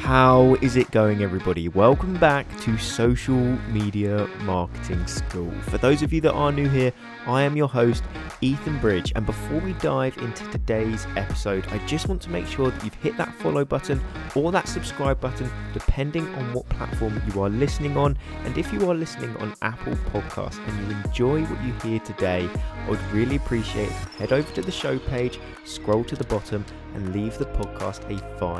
How is it going, everybody? Welcome back to Social Media Marketing School. For those of you that are new here, I am your host, Ethan Bridge, and before we dive into today's episode, I just want to make sure that you've hit that follow button or that subscribe button, depending on what platform you are listening on. And if you are listening on Apple Podcasts and you enjoy what you hear today, I would really appreciate it if you head over to the show page, scroll to the bottom, and leave the podcast a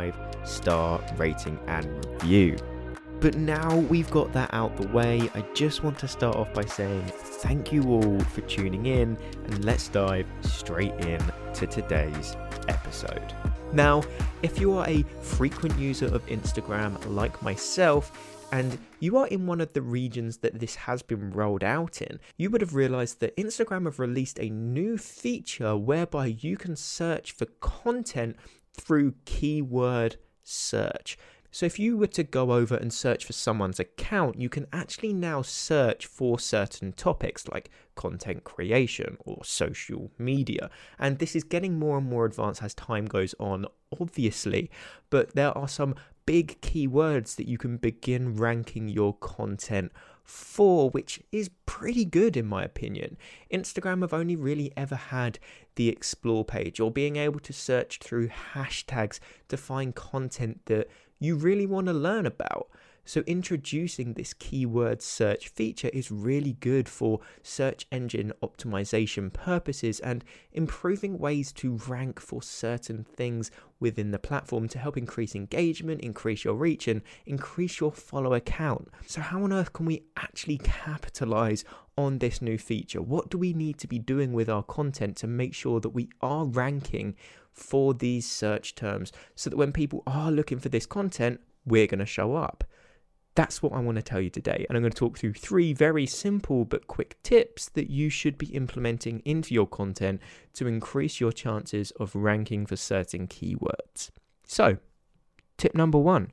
5-star rating and review. But now we've got that out the way, I just want to start off by saying thank you all for tuning in, and let's dive straight in to today's episode. Now, if you are a frequent user of Instagram like myself, and you are in one of the regions that this has been rolled out in, you would have realized that Instagram have released a new feature whereby you can search for content through keyword search. So if you were to go over and search for someone's account, you can actually now search for certain topics like content creation or social media. And this is getting more and more advanced as time goes on, obviously, but there are some big keywords that you can begin ranking your content for, which is pretty good in my opinion. Instagram have only really ever had the explore page or being able to search through hashtags to find content that you really want to learn about. So introducing this keyword search feature is really good for search engine optimization purposes and improving ways to rank for certain things within the platform to help increase engagement, increase your reach, and increase your follower count. So how on earth can we actually capitalize on this new feature? What do we need to be doing with our content to make sure that we are ranking for these search terms so that when people are looking for this content, we're going to show up? That's what I want to tell you today, and I'm going to talk through 3 very simple but quick tips that you should be implementing into your content to increase your chances of ranking for certain keywords. So, tip number 1,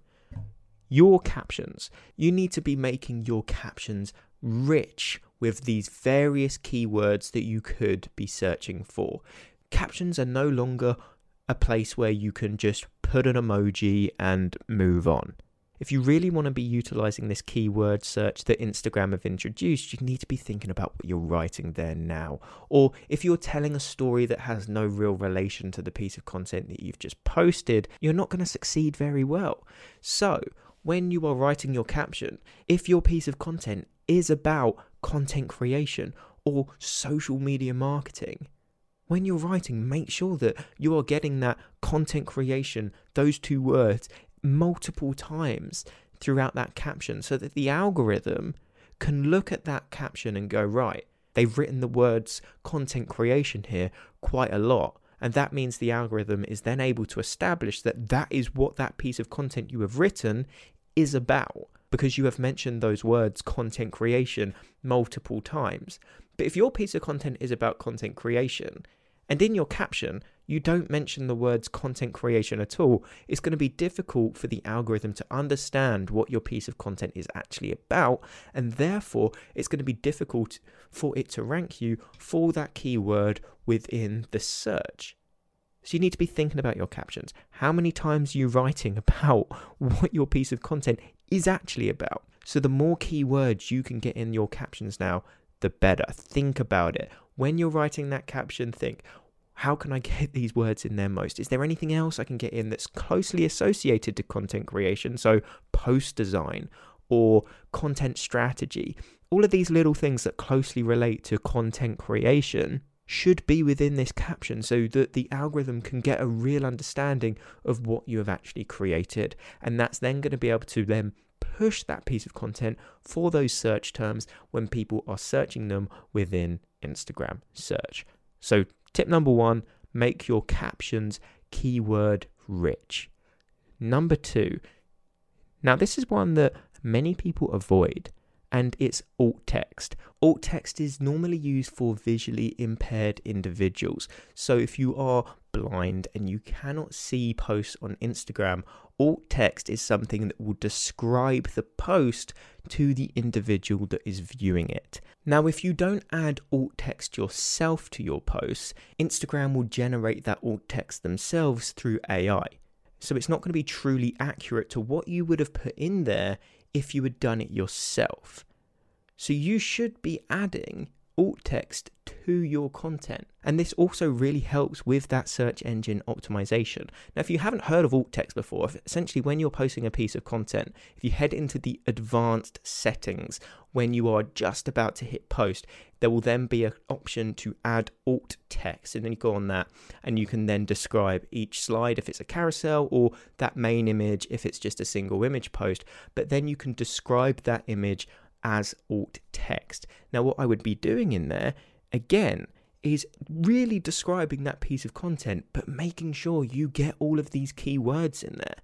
your captions. You need to be making your captions rich with these various keywords that you could be searching for. Captions are no longer a place where you can just put an emoji and move on. If you really want to be utilizing this keyword search that Instagram have introduced, you need to be thinking about what you're writing there now. Or if you're telling a story that has no real relation to the piece of content that you've just posted, you're not going to succeed very well. So when you are writing your caption, if your piece of content is about content creation or social media marketing, when you're writing, make sure that you are getting that content creation, those 2 words, multiple times throughout that caption so that the algorithm can look at that caption and go, right, they've written the words content creation here quite a lot. And that means the algorithm is then able to establish that that is what that piece of content you have written is about, because you have mentioned those words content creation multiple times. But if your piece of content is about content creation, and in your caption, you don't mention the words content creation at all, it's going to be difficult for the algorithm to understand what your piece of content is actually about, and therefore it's going to be difficult for it to rank you for that keyword within the search. So you need to be thinking about your captions. How many times are you writing about what your piece of content is actually about? So the more keywords you can get in your captions now, the better. Think about it. When you're writing that caption, think, how can I get these words in there most? Is there anything else I can get in that's closely associated to content creation? So post design or content strategy. All of these little things that closely relate to content creation should be within this caption so that the algorithm can get a real understanding of what you have actually created. And that's then going to be able to then push that piece of content for those search terms when people are searching them within Instagram search. So tip number 1, make your captions keyword rich. Number 2, now this is one that many people avoid, and it's alt text. Alt text is normally used for visually impaired individuals. So if you are blind and you cannot see posts on Instagram, alt text is something that will describe the post to the individual that is viewing it. Now, if you don't add alt text yourself to your posts, Instagram will generate that alt text themselves through AI. So it's not going to be truly accurate to what you would have put in there if you had done it yourself. So you should be adding alt text to your content. And this also really helps with that search engine optimization. Now, if you haven't heard of alt text before, essentially when you're posting a piece of content, if you head into the advanced settings, when you are just about to hit post, there will then be an option to add alt text. And then you go on that and you can then describe each slide if it's a carousel, or that main image if it's just a single image post. But then you can describe that image as alt text. Now, what I would be doing in there, again, is really describing that piece of content, but making sure you get all of these keywords in there.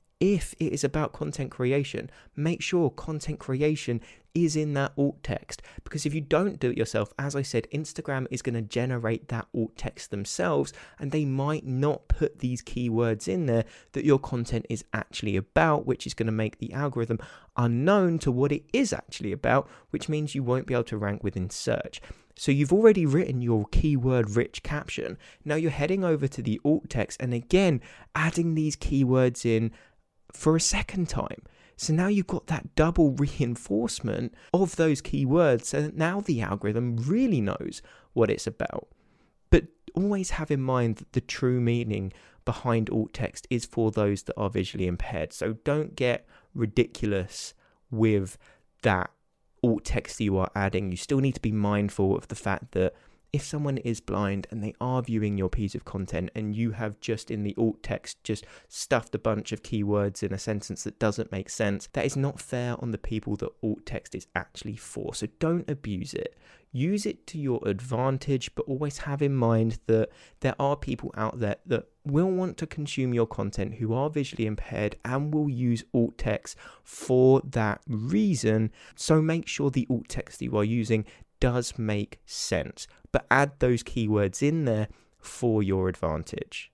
If it is about content creation, make sure content creation is in that alt text, because if you don't do it yourself, as I said, Instagram is going to generate that alt text themselves, and they might not put these keywords in there that your content is actually about, which is going to make the algorithm unknown to what it is actually about, which means you won't be able to rank within search. So you've already written your keyword rich caption. Now you're heading over to the alt text and again adding these keywords in for a second time. So now you've got that double reinforcement of those keywords, so that now the algorithm really knows what it's about. But always have in mind that the true meaning behind alt text is for those that are visually impaired. So don't get ridiculous with that alt text you are adding. You still need to be mindful of the fact that if someone is blind and they are viewing your piece of content and you have just in the alt text just stuffed a bunch of keywords in a sentence that doesn't make sense, that is not fair on the people that alt text is actually for. So don't abuse it. Use it to your advantage, but always have in mind that there are people out there that will want to consume your content who are visually impaired and will use alt text for that reason. So make sure the alt text that you are using does make sense, but add those keywords in there for your advantage.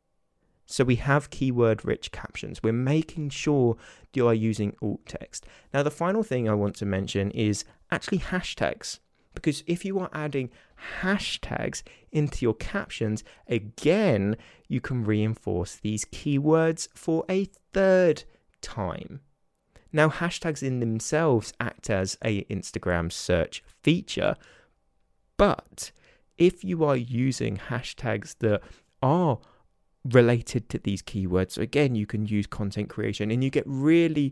So we have keyword rich captions. We're making sure you are using alt text. Now, the final thing I want to mention is actually hashtags, because if you are adding hashtags into your captions, again, you can reinforce these keywords for a third time. Now, hashtags in themselves act as a Instagram search feature, but if you are using hashtags that are related to these keywords, so again, you can use content creation and you get really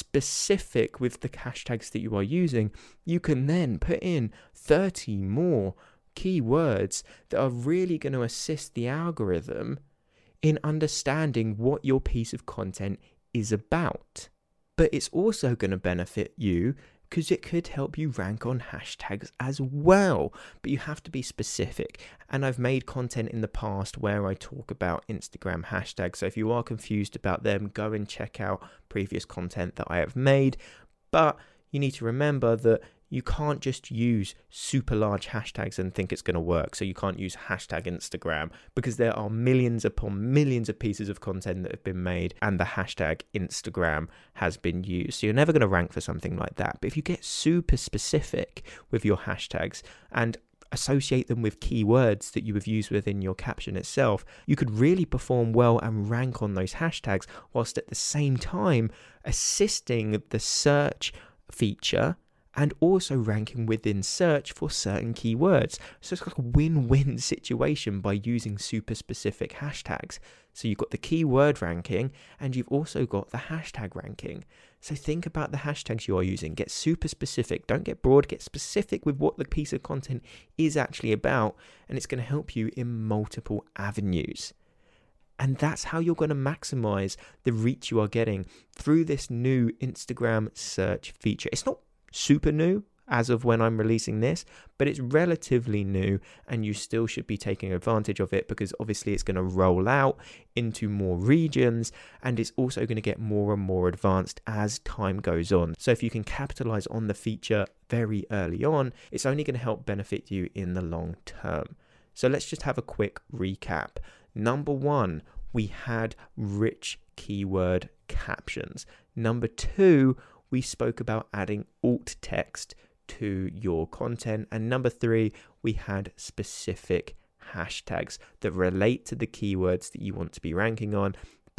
specific with the hashtags that you are using, you can then put in 30 more keywords that are really going to assist the algorithm in understanding what your piece of content is about. But it's also going to benefit you because it could help you rank on hashtags as well. But you have to be specific. And I've made content in the past where I talk about Instagram hashtags. So if you are confused about them, go and check out previous content that I have made. But you need to remember that you can't just use super large hashtags and think it's going to work. So you can't use hashtag Instagram because there are millions upon millions of pieces of content that have been made and the hashtag Instagram has been used. So you're never going to rank for something like that. But if you get super specific with your hashtags and associate them with keywords that you have used within your caption itself, you could really perform well and rank on those hashtags whilst at the same time assisting the search feature and also ranking within search for certain keywords. So it's like a win-win situation by using super specific hashtags. So you've got the keyword ranking and you've also got the hashtag ranking. So think about the hashtags you are using. Get super specific. Don't get broad. Get specific with what the piece of content is actually about, and it's going to help you in multiple avenues. And that's how you're going to maximize the reach you are getting through this new Instagram search feature. It's not super new as of when I'm releasing this, but it's relatively new and you still should be taking advantage of it because obviously it's going to roll out into more regions and it's also going to get more and more advanced as time goes on. So if you can capitalize on the feature very early on, it's only going to help benefit you in the long term. So let's just have a quick recap. Number 1, we had rich keyword captions. Number 2, we spoke about adding alt text to your content. And number 3, we had specific hashtags that relate to the keywords that you want to be ranking on, but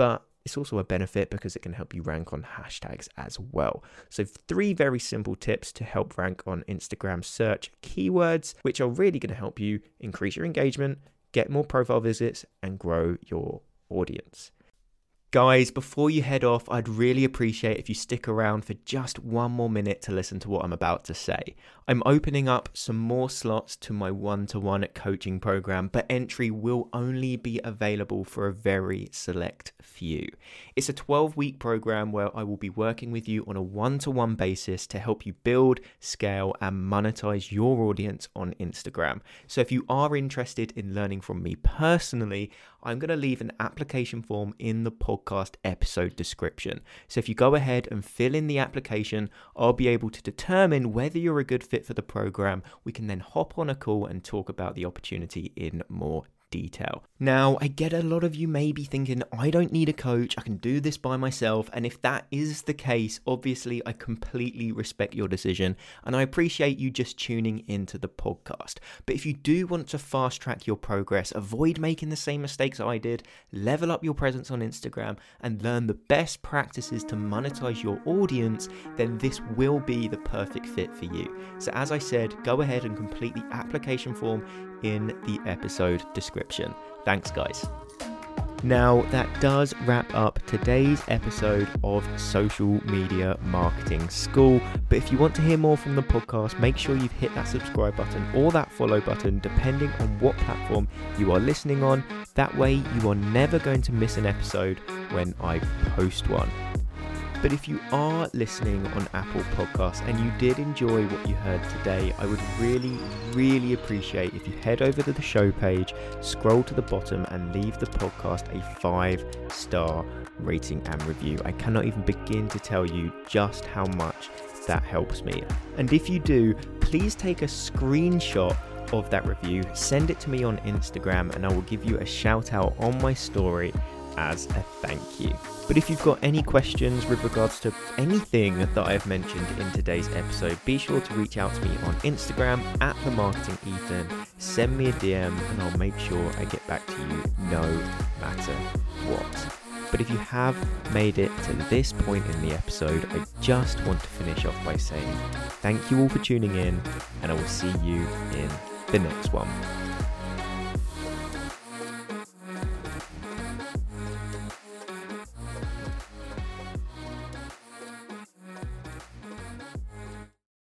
it's also a benefit because it can help you rank on hashtags as well. So 3 very simple tips to help rank on Instagram search keywords, which are really going to help you increase your engagement, get more profile visits, and grow your audience. Guys, before you head off, I'd really appreciate if you stick around for just 1 more minute to listen to what I'm about to say. I'm opening up some more slots to my one-to-one coaching program, but entry will only be available for a very select few. It's a 12-week program where I will be working with you on a one-to-one basis to help you build, scale, and monetize your audience on Instagram. So if you are interested in learning from me personally, I'm going to leave an application form in the podcast episode description. So if you go ahead and fill in the application, I'll be able to determine whether you're a good fit for the program. We can then hop on a call and talk about the opportunity in more detail. Now, I get a lot of you may be thinking, I don't need a coach, I can do this by myself. And if that is the case, obviously I completely respect your decision and I appreciate you just tuning into the podcast. But if you do want to fast track your progress, avoid making the same mistakes I did, level up your presence on Instagram and learn the best practices to monetize your audience, then this will be the perfect fit for you. So as I said, go ahead and complete the application form in the episode description. Thanks, guys. Now, that does wrap up today's episode of Social Media Marketing School. But if you want to hear more from the podcast, make sure you've hit that subscribe button or that follow button, depending on what platform you are listening on. That way, you are never going to miss an episode when I post one. But if you are listening on Apple Podcasts and you did enjoy what you heard today, I would really appreciate if you head over to the show page, scroll to the bottom and leave the podcast a 5-star rating and review. I cannot even begin to tell you just how much that helps me. And if you do, please take a screenshot of that review, send it to me on Instagram, and I will give you a shout out on my story as a thank you. But if you've got any questions with regards to anything that I've mentioned in today's episode, be sure to reach out to me on Instagram at @themarketingethan, send me a DM and I'll make sure I get back to you no matter what. But if you have made it to this point in the episode, I just want to finish off by saying thank you all for tuning in, and I will see you in the next one.